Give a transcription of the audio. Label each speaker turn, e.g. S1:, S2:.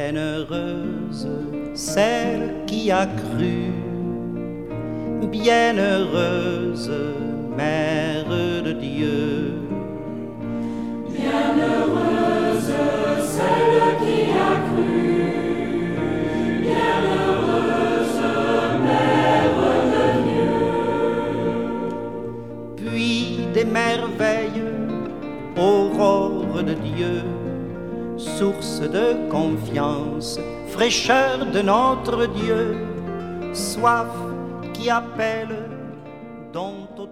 S1: Bienheureuse celle qui a cru, bienheureuse Mère de Dieu.
S2: Bienheureuse celle qui a cru, bienheureuse Mère de Dieu.
S1: Puis des merveilles, aurore de Dieu, source de confiance, fraîcheur de notre Dieu, soif qui appelle, dont